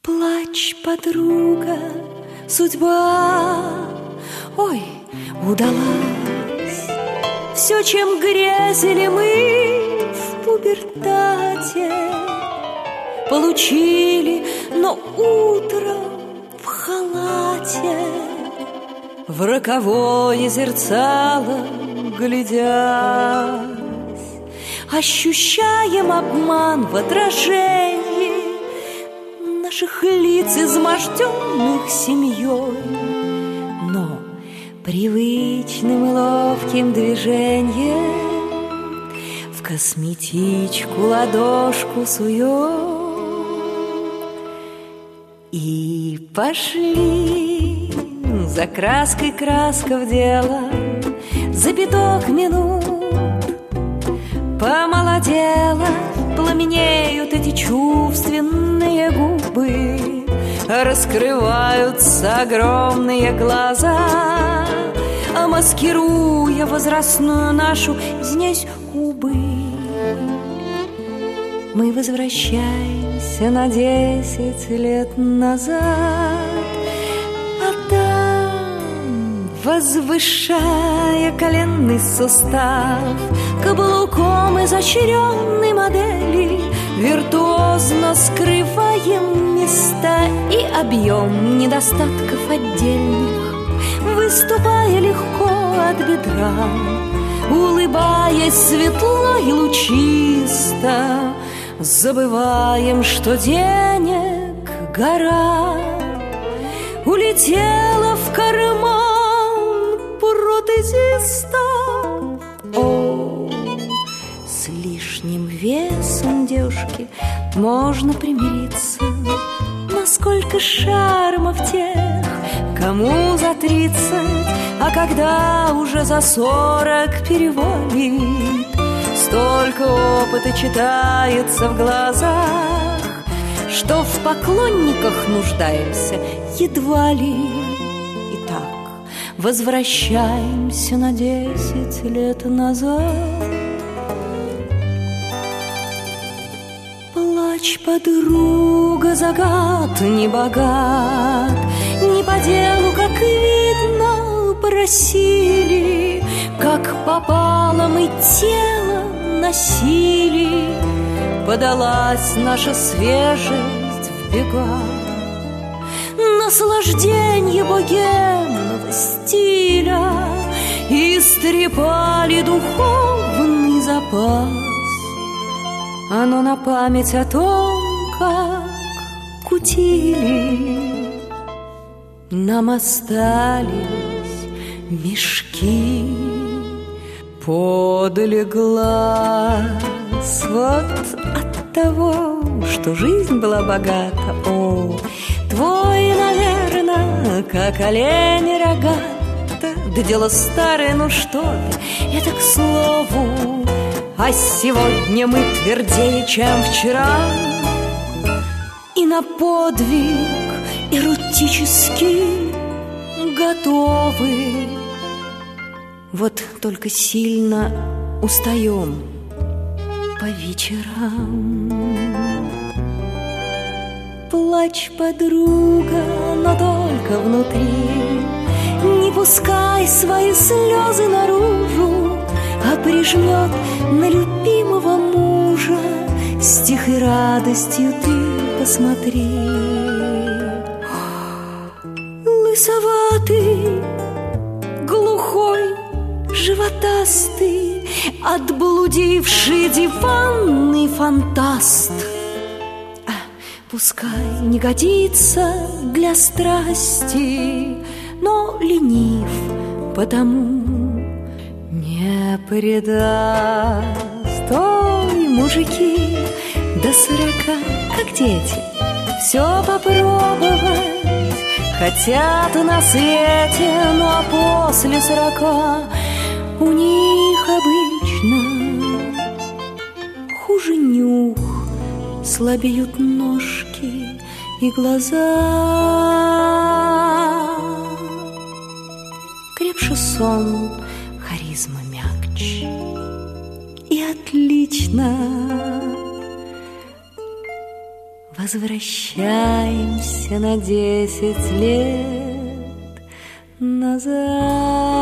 Плачь, подруга, судьба, ой, удалась. Все, чем грезили мы в пубертате, получили, но утром в халате, в роковое зерцало глядясь, ощущаем обман в отражении наших лиц, изможденных семьей. Но привычным и ловким движением в косметичку ладошку суем и пошли за краской краска в дело. За 5 минут помолодела, пламенеют эти чувственные губы, раскрываются огромные глаза, маскируя возрастную нашу, извиняюсь, губы. Мы возвращаемся на 10 лет назад, а там, возвышая коленный сустав, каблуком изощренной модели виртуозно скрываем места и объем недостатков отдельных, выступая легко от бедра, улыбаясь светло и лучисто, забываем, что денег гора улетела в карман протезиста. О, с лишним весом девушки можно примириться, насколько шарма в тех, кому за 30, а когда уже за 40 перевалит. Столько опыта читается в глазах, что в поклонниках нуждаемся едва ли. Итак, возвращаемся на 10 лет назад. Плачь, подруга, загад не богат, не по делу, как видно, просили, как попало мы тело носили, подалась наша свежесть в бега. Наслажденье богемного стиля истрепали духовный запас. Оно на память о том, как кутили, нам остались мешки подле глаз. Вот от того, что жизнь была богата. О, твой, наверное, как олень рогата. Да дело старое, ну что ты, это к слову. А сегодня мы твердее, чем вчера, и на подвиг эротический готовы. Вот только сильно устаем по вечерам. Плачь, подруга, но только внутри, не пускай свои слезы наружу, а прижмет на любимого мужа с тихой радостью ты посмотри. Лысоватый, глухой, животастый, отблудивший диванный фантаст. Пускай не годится для страсти, но ленив, потому не предаст. Ой, мужики до 40, как дети, все попробовать хотят на свете, ну а после 40 у них обычно хуже нюх, слабеют ножки и глаза, крепше сон, харизма мягче и отлично Возвращаемся на 10 лет назад.